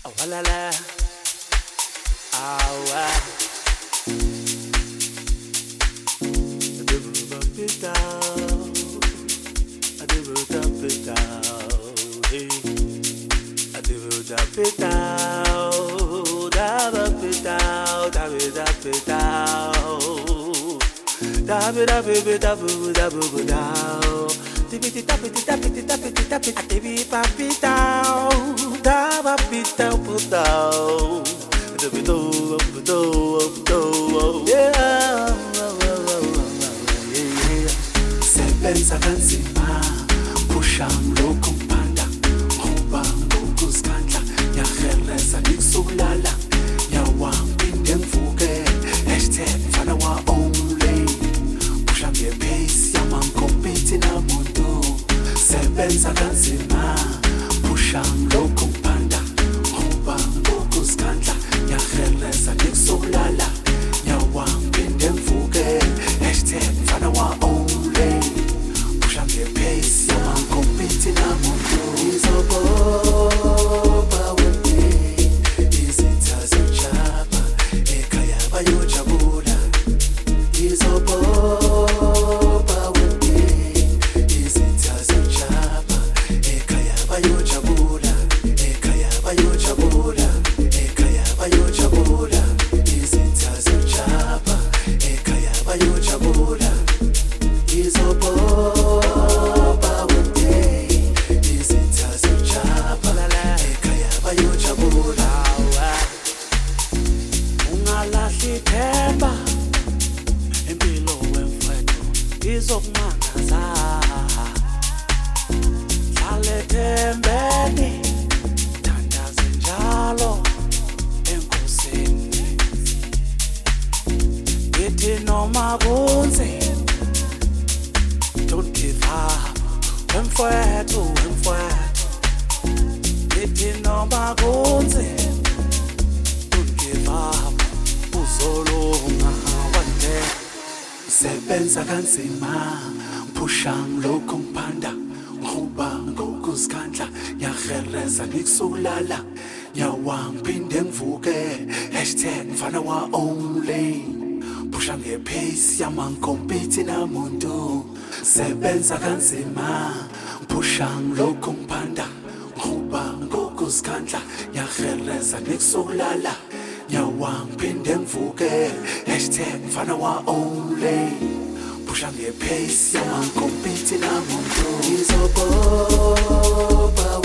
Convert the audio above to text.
Oh la la, oh ah. I do up it down, I do up it down, hey. I do up it down, dab up it down, dab it up it down, dab it up it dab it dab it down. Tip it tap it tap it tap it tap it tap it pop it down, dab up it down, put down. Dab it up it up down, yeah. Sebenza kanzima pusha lokhu phanda ngoba ngokuzikhandla yaheleza nikusulala yawaphinde ngivuke #mfana wa only pusha ngepace yamankompiti namuntu sebenza kanzima pusha lokhu phanda ngoba ngokuzikhandla yaheleza nikusulala yawaphinde ngivuke #mfana wa only pace, I'm competing, I'm on is a boba with me. Is it as a chapa? Ekayaba yo chabula. Is a boba with me. Is it as a chapa? Ekayaba yo chabula. Ekayaba yo chabula. Ekayaba yo chabula. Is it as a chapa? Ekayaba yo chabula. Is a boba. Themba impilo wemfethu izokumangaza hlale thembeni thandaze njalo enkosini ngithi noma kunzi don't give up wemfethu ngithi noma kunzi don't give up uzolunga wande sebenza kanzima pusha lokhu ngiphanda ngoba ngokuzikhandla yaheleza nikusulala yawangiphinde ngivuke #mfana wa only pusha ngepace yamankompiti namuntu sebenza kanzima pusha lokhu ngiphanda ngoba ngokuzikhandla yaheleza nikusulala yawangiphinde ngivuke #mfana wa only pusha ngepace yamankompiti namuntu izoboba